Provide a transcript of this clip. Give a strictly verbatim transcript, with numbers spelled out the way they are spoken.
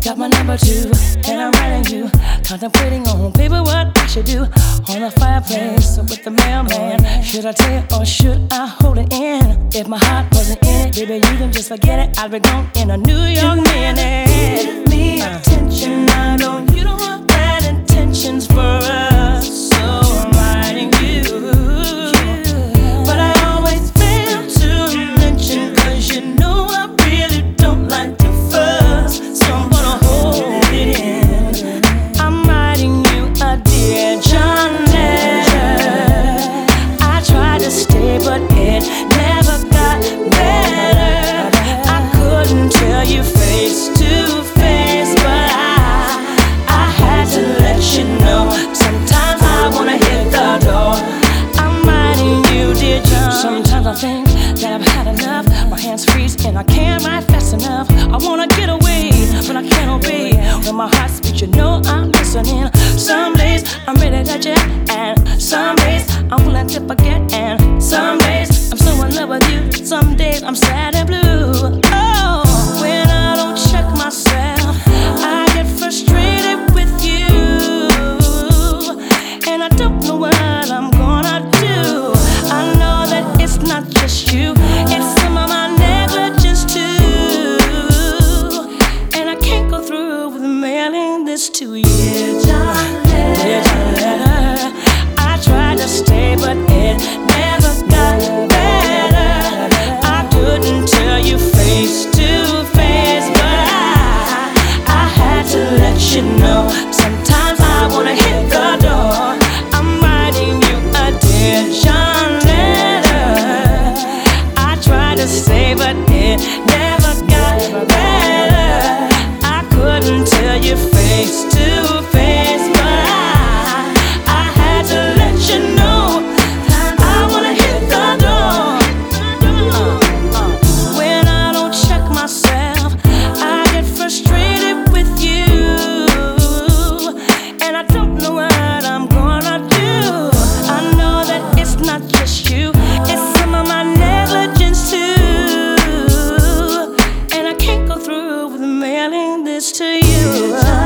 got my number two, and I'm writing you, contemplating on paper what I should do. On the fireplace with the mailman, should I tell or should I hold it in? If my heart wasn't in it, baby, you can just forget it. I'd be gone in a New York minute. Give me attention, I know you don't want bad intentions for us, so I'm writing you. But I always fail to mention, cause you know I really don't like to fuss, so I'm gonna hold it in. I'm writing you a Dear John letter. I tried to stay, but it never got better. I couldn't tell you face to face, but I, I had to let you know. Sometimes I wanna hit the door. I'm writing you, Dear John. Sometimes I think that I've had enough. My hands freeze and I can't write fast enough. I wanna get away, but I can't obey. When my heart speaks, you know I'm listening. Some days I'm ready to jet, and some days I'm willing to forget, and some days I'm so in love with you. Some days I'm sad and blue. Oh, when I don't check myself, I get frustrated with you, and I don't know what I'm gonna do. I know that it's not just you, it's some of my negligence too, and I can't go through with mailing this to you. Dear John letter, I tried to stay, but it never got better. I couldn't tell you face to face, but I, I had to let you know. Sometimes I wanna hit the door. I'm writing you a Dear John letter. I tried to say, but it never got better. I couldn't tell you face to face, but I, I had to let you know. I wanna hit the door. Uh, uh. When I don't check myself, I get frustrated with you, and I don't know what I'm gonna do. I know that it's not just you, it's some of my negligence too, and I can't go through with mailing this to you.